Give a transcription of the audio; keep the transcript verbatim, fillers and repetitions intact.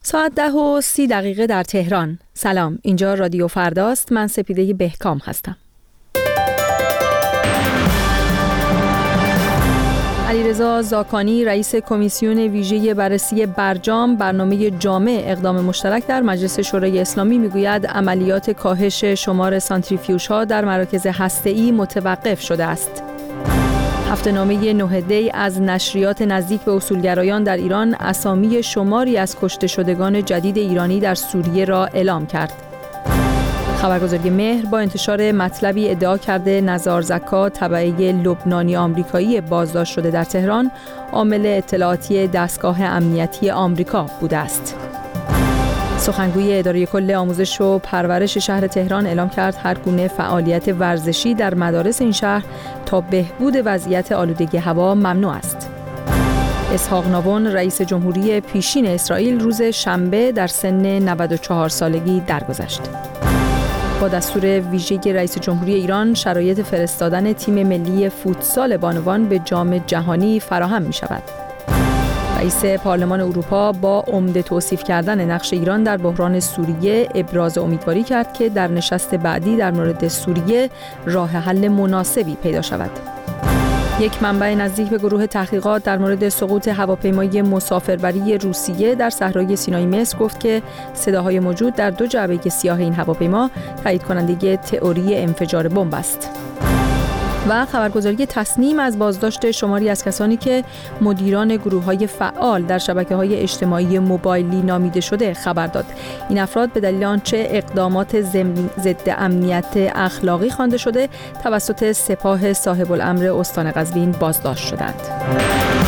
ساعت ده و سی دقیقه در تهران. سلام، اینجا رادیو فرداست. من سپیده بهکام هستم. علیرضا زاکانی رئیس کمیسیون ویژه بررسی برجام برنامه جامع اقدام مشترک در مجلس شورای اسلامی میگوید عملیات کاهش شمار سانتریفیوژها در مراکز هسته‌ای متوقف شده است. هفته‌نامه نه دی از نشریات نزدیک به اصولگرایان در ایران اسامی شماری از کشته شدگان جدید ایرانی در سوریه را اعلام کرد. خبرگزاری مهر با انتشار مطلبی ادعا کرده نزار زکا تبعه لبنانی آمریکایی بازداشت شده در تهران عامل اطلاعاتی دستگاه امنیتی آمریکا بوده است. سخنگوی اداره کل آموزش و پرورش شهر تهران اعلام کرد هر گونه فعالیت ورزشی در مدارس این شهر تا بهبود وضعیت آلودگی هوا ممنوع است. اسحاق ناون رئیس جمهوری پیشین اسرائیل روز شنبه در سن نود و چهار سالگی درگذشت. با دستور ویژه رئیس جمهوری ایران شرایط فرستادن تیم ملی فوتسال بانوان به جام جهانی فراهم می شود. رئیس پارلمان اروپا با عمده توصیف کردن نقش ایران در بحران سوریه ابراز امیدواری کرد که در نشست بعدی در مورد سوریه راه حل مناسبی پیدا شود. یک منبع نزدیک به گروه تحقیقات در مورد سقوط هواپیمای مسافربری روسیه در صحرای سینای مصر گفت که صداهای موجود در دو جعبه سیاه این هواپیما تایید کننده تئوری انفجار بمب است. و خبرگزاری تصنیم از بازداشت شماری از کسانی که مدیران گروه‌های فعال در شبکه‌های اجتماعی موبایلی نامیده شده خبر داد. این افراد به دلیل آنچه اقدامات ضد امنیت اخلاقی خوانده شده توسط سپاه صاحب الامر استان قزوین بازداشت شدند.